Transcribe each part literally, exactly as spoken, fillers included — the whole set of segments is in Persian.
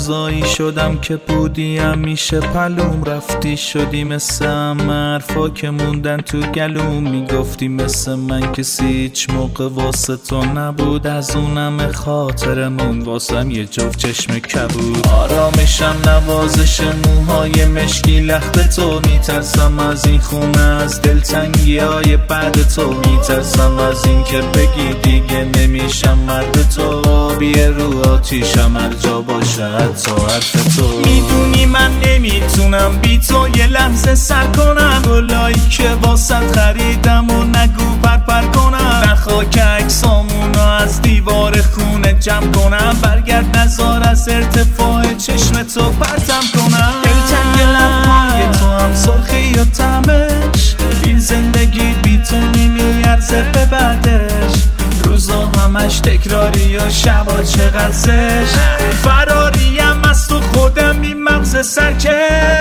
روزایی شدم که بودی همیشه پلوم، رفتی شدی مثل هم حرفا که موندن تو گلوم. میگفتی مثل من کسی هیچ موقع واسه تو نبود، از اونم خاطرمون واسم یه جفت چشم کبود. آرامشم نوازش موهای مشکی لخت تو، میترسم از این خونه از دلتنگی های بعد تو، میترسم از این که بگی دیگه نمیشم مرد تو، بیه رو آتیشم هر جا باشه حتی حرف تو. میدونی من نمیتونم بی تو یه لحظه سر کنم، گلایی که واسط خریدم و نگو پرپر کنم، نخوا که عکسامونو از دیوار خونه جمع کنم، برگرد نزار از ارتفاع چشم تو پرتم کنم. دلتنگ لبهای تو هم سرخی و طعمش، این زندگی بی تو نمیارزه به بعدش، روزا همش تکراری و شبا چقدر زشت، فراریم از تو خودم این مغز سرکش.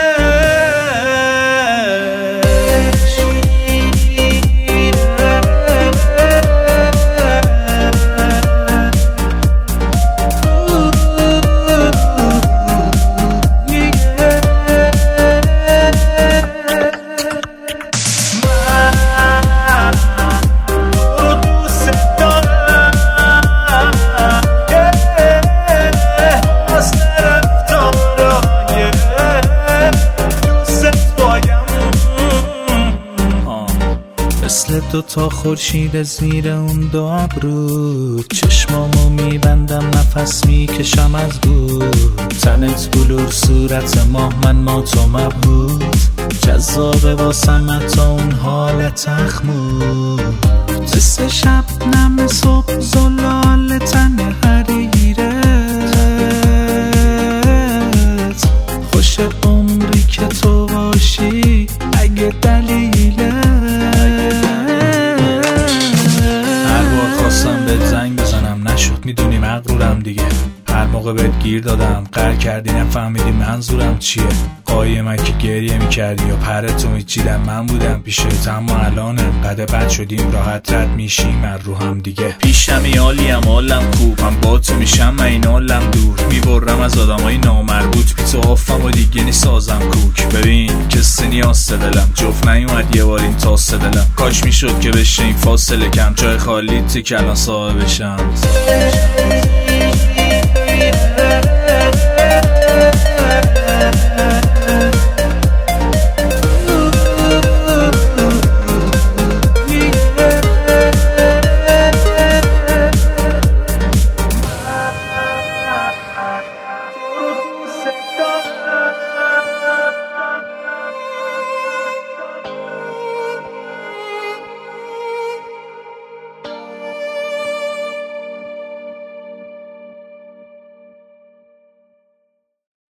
مثل دوتا خورشید زیر اون دو ابرو، چشمامو میبندم نفس میکشم از بود، تنت بلور صورت ماه من ما تو مبهوت، جذابه واسم تا اون حالت اخمود، جس شب نم صبح زلال تن حریرت، خوش عمری که تو باشی اگه دلیله. خواستم بهت زنگ بزنم نشد، میدونی مغرورم دیگه، هر موقع بهت گیر دادم قهر کردی نفهمیدی منظورم چیه، قایمه که گریه میکردی یا پرتو میچیدم من بودم پیشت، اما الان انقدر بد شدیم راحت رد میشیم از رو هم دیگه، پیشمی عالیم حالم خوبم با تو میشم من این حالم دور، میبرم از آدمای نامربوط بی تو آفم و دیگه نیسازم کوک، ببین کسی نیاز دلم جفت نیومد یه بار این تاس دلم، کاش میشد که بشه این فاصله کم، جای خالی تی کلان صاحبشم.